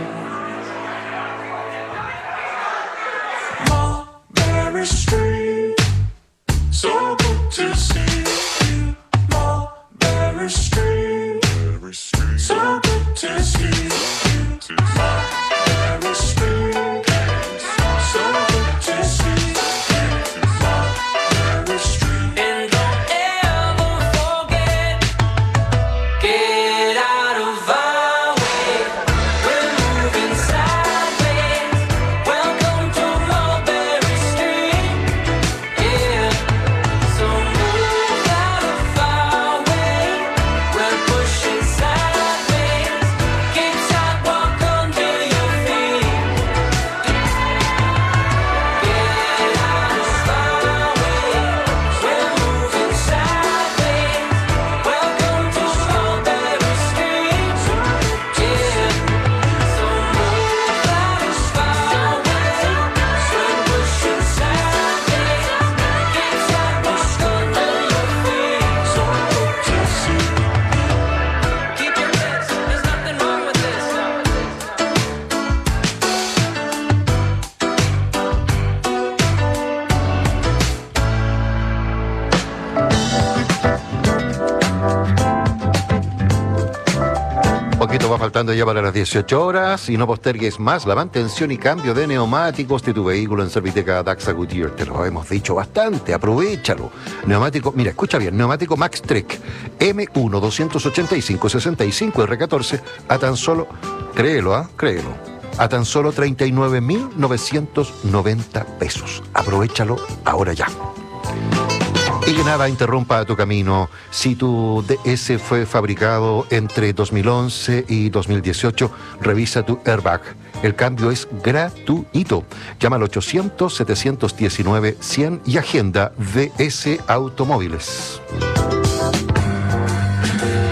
Mulberry Street, so good to see you. Mulberry Street, so good to see you. Mulberry Street, so good to see you. Mulberry Street, and don't ever forget. Get out of our way, we're moving sideways. Welcome to Mulberry Street, yeah. So move out of our way, we're pushing sideways. Keep sidewalk under your feet. Get out of our way, we're moving sideways. Welcome to Mulberry Street, yeah. So move out of our way, we're pushing sideways. Keep sidewalk under your feet. So good to see you. Keep your bliss, there's nothing wrong with this. Poquito va faltando ya para las dieciocho horas y no postergues más la mantención y cambio de neumáticos de tu vehículo en Serviteca Daxa Goodyear. Te lo hemos dicho bastante, aprovéchalo. Neumático, mira, escucha bien, neumático Max Trek M uno doscientos ochenta y cinco sesenta y cinco R catorce a tan solo, créelo, ¿ah? Créelo, a tan solo treinta y nueve mil novecientos noventa pesos. Aprovéchalo ahora ya. Y que nada interrumpa tu camino. Si tu D S fue fabricado entre dos mil once y dos mil dieciocho, revisa tu airbag. El cambio es gratuito. Llama al ochocientos, setecientos diecinueve, cien y agenda D S Automóviles.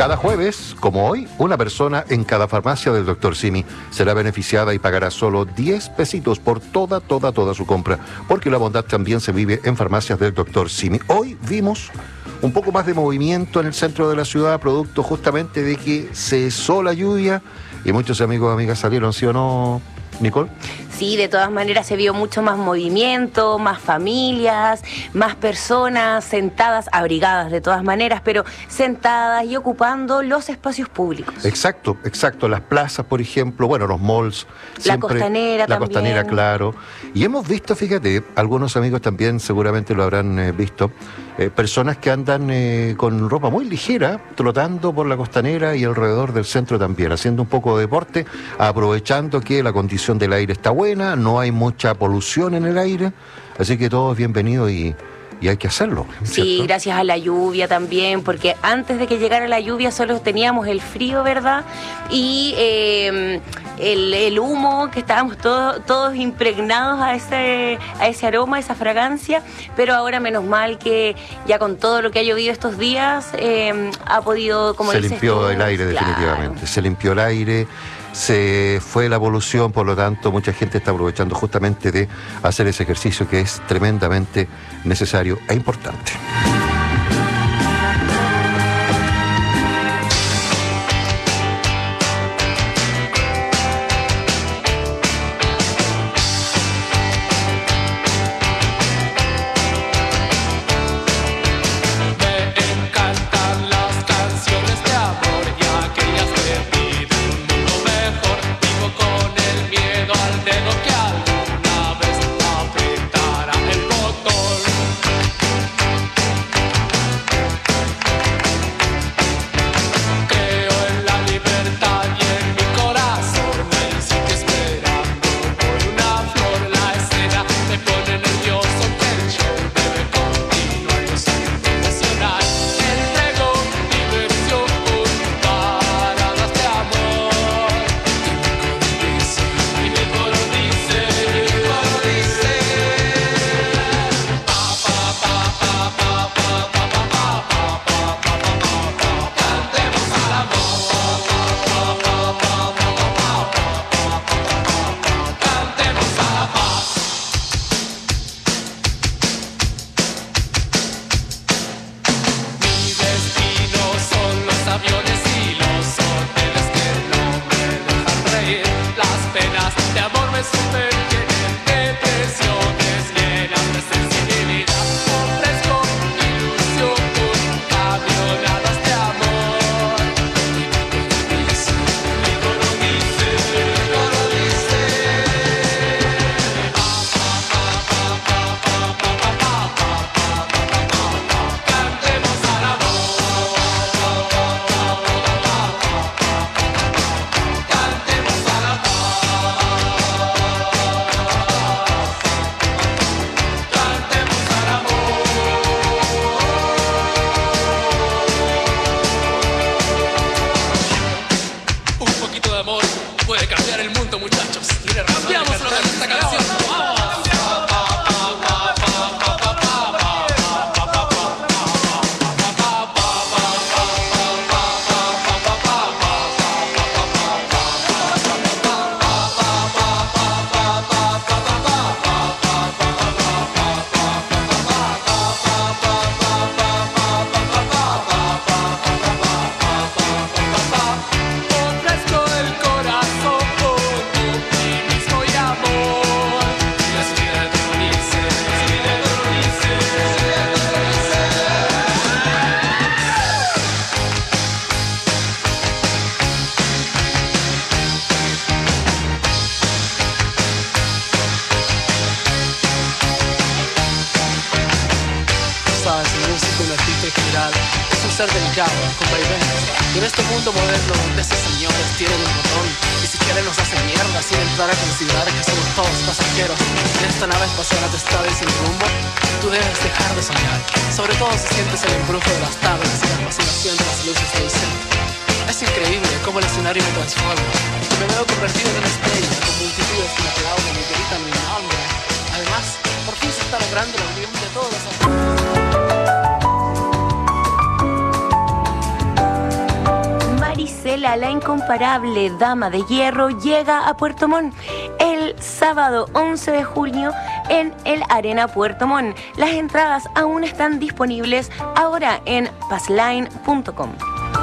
Cada jueves, como hoy, una persona en cada farmacia del doctor Simi será beneficiada y pagará solo diez pesitos por toda, toda, toda su compra, porque la bondad también se vive en farmacias del doctor Simi. Hoy vimos un poco más de movimiento en el centro de la ciudad, producto justamente de que cesó la lluvia y muchos amigos y amigas salieron, ¿sí o no, Nicole? Sí, de todas maneras se vio mucho más movimiento, más familias, más personas sentadas, abrigadas de todas maneras, pero sentadas y ocupando los espacios públicos. Exacto, exacto. Las plazas, por ejemplo, bueno, los malls. La siempre, costanera La también. costanera, claro. Y hemos visto, fíjate, algunos amigos también seguramente lo habrán eh, visto, eh, personas que andan eh, con ropa muy ligera, trotando por la costanera y alrededor del centro también, haciendo un poco de deporte, aprovechando que la condición del aire está buena, no hay mucha polución en el aire, así que todo es bienvenido y, y hay que hacerlo. Sí, ¿cierto? gracias a la lluvia también, porque antes de que llegara la lluvia solo teníamos el frío, ¿verdad? Y eh, el, el humo, que estábamos todos, todos impregnados a ese, a ese aroma, a esa fragancia, pero ahora menos mal que ya con todo lo que ha llovido estos días, eh, ha podido, como se dices limpió tú, el aire claro. definitivamente, se limpió el aire, se fue la polución, por lo tanto mucha gente está aprovechando justamente de hacer ese ejercicio que es tremendamente necesario e importante. Me encantan las canciones de amor y aquellas que piden un mundo mejor. Vivo con el miedo al dedo que alguna vez apretará el botón. Creo en la libertad y en mi corazón. El sitio esperando por una flor. La escena me pone nervioso que el show debe continuar. Yo soy un profesional. Entrego diversión por paradas de amor. Y mi coro dice, y mi coro dice, pa pa pa pa pa pa pa pa pa pa pa pa pa pa. Cantemos al amor. Cantemos a la paz. Mi destino son los aviones y los hoteles que no me dejan reír. Las penas de amor me sumergen en depresiones llenas de sensibilidad. Ofrezco ilusión con camionadas de amor. Mi coro dice, mi coro dice, pa pa pa pa pa pa pa pa pa pa pa pa. Cantemos al amor. Cantemos a la paz. Cantemos al amor. Un poquito de amor puede cambiar el mundo, muchachos. Tiene razón. Cambiamos lo que esta canción. Ofrezco el corazón por tu optimismo y amor. La ciudad te lo dice, la ciudad te lo dice, la ciudad te lo dice. Sabes, el músico, un artista en general, es un ser delicado, con vaivenes. Y en este mundo moderno donde esos señores tienen un botón y si quieren nos hacen mierda sin entrar a considerar que somos todos pasajeros en esta nave espacial atestada y sin rumbo, tú debes dejar de soñar. Sobre todo si sientes el embrujo de las tablas y la fascinación de las luces del centro. Es increíble cómo el escenario me transforma. Me veo convertido en una estrella con multitudes que me aplauden y gritan mi nombre. Además, por fin se está logrando la unión de todos los Isabela, la incomparable dama de hierro, llega a Puerto Montt el sábado once de junio en el Arena Puerto Montt. Las entradas aún están disponibles ahora en passline punto com.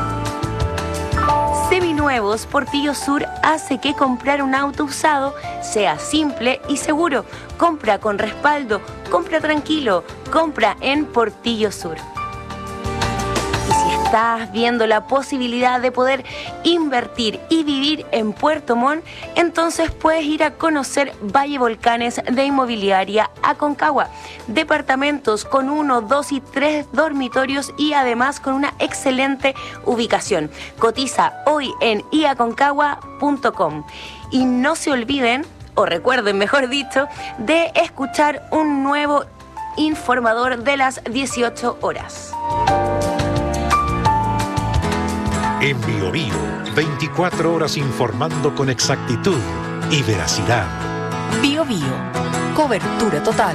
Seminuevos, Portillo Sur hace que comprar un auto usado sea simple y seguro. Compra con respaldo, compra tranquilo, compra en Portillo Sur. Y si estás viendo la posibilidad de poder invertir y vivir en Puerto Montt, entonces puedes ir a conocer Valle Volcanes de Inmobiliaria Aconcagua. Departamentos con uno, dos y tres dormitorios y además con una excelente ubicación. Cotiza hoy en i aconcagua punto com. Y no se olviden, o recuerden mejor dicho, de escuchar un nuevo informador de las dieciocho horas. En Bio Bio, veinticuatro horas informando con exactitud y veracidad. Bio Bio, cobertura total.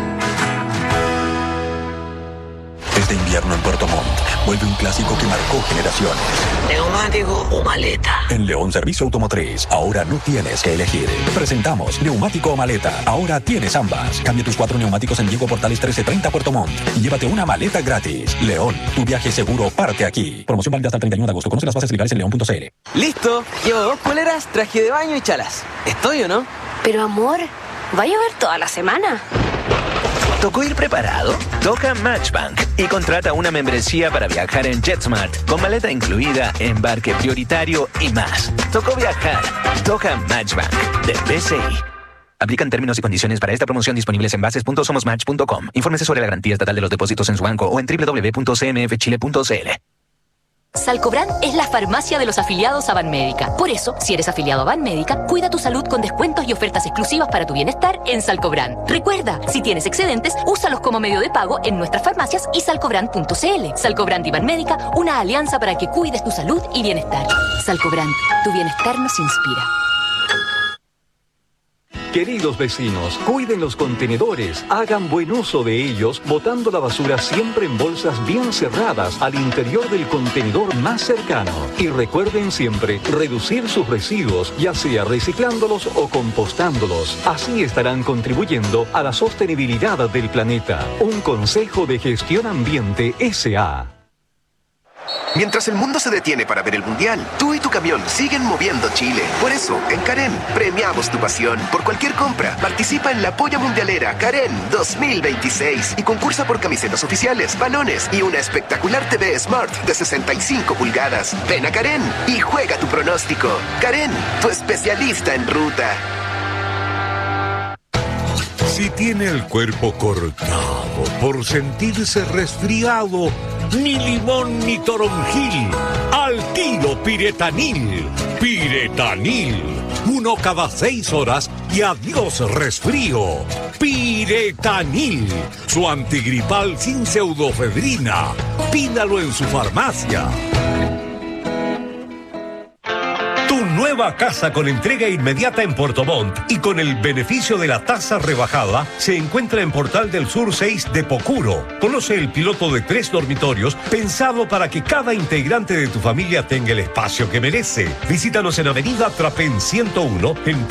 Este invierno en Puerto Montt vuelve un clásico que marcó generaciones. ¿Neumático o maleta? En León Servicio Automotriz, ahora no tienes que elegir. Presentamos neumático o maleta. Ahora tienes ambas. Cambia tus cuatro neumáticos en Diego Portales trece treinta Puerto Montt y llévate una maleta gratis. León, tu viaje seguro parte aquí. Promoción válida hasta el treinta y uno de agosto. Conoce las bases legales en león punto c l. Listo. Llevo dos poleras, traje de baño y chalas. ¿Estoy o no? Pero amor, ¿va a llover toda la semana? ¿Tocó ir preparado? Toca Matchbank y contrata una membresía para viajar en JetSmart con maleta incluida, embarque prioritario y más. Tocó viajar. Toca Matchbank de B C I. Aplican términos y condiciones para esta promoción disponibles en bases punto somos match punto com. Infórmese sobre la garantía estatal de los depósitos en su banco o en doble u doble u doble u punto c m f chile punto c l. Salcobran es la farmacia de los afiliados a Banmédica. Por eso, si eres afiliado a Banmédica, cuida tu salud con descuentos y ofertas exclusivas para tu bienestar en Salcobran. Recuerda, si tienes excedentes, úsalos como medio de pago en nuestras farmacias y salcobran punto c l. Salcobran y Banmédica, una alianza para que cuides tu salud y bienestar. Salcobran, tu bienestar nos inspira. Queridos vecinos, cuiden los contenedores, hagan buen uso de ellos, botando la basura siempre en bolsas bien cerradas al interior del contenedor más cercano. Y recuerden siempre reducir sus residuos, ya sea reciclándolos o compostándolos. Así estarán contribuyendo a la sostenibilidad del planeta. Un consejo de gestión ambiente S A Mientras el mundo se detiene para ver el Mundial, tú y tu camión siguen moviendo Chile. Por eso, en Karen, premiamos tu pasión. Por cualquier compra, participa en la Polla Mundialera Karen dos mil veintiséis y concursa por camisetas oficiales, balones y una espectacular T V Smart de sesenta y cinco pulgadas. Ven a Karen y juega tu pronóstico. Karen, tu especialista en ruta. Si tiene el cuerpo cortado por sentirse resfriado, ni limón ni toronjil, al tiro Piretanil. Piretanil, uno cada seis horas y adiós resfrío. Piretanil, su antigripal sin pseudofedrina. Pídalo en su farmacia. Tu nueva casa con entrega inmediata en Puerto Montt y con el beneficio de la tasa rebajada se encuentra en Portal del Sur seis de Pocuro. Conoce el piloto de tres dormitorios pensado para que cada integrante de tu familia tenga el espacio que merece. Visítanos en Avenida Trapén ciento uno en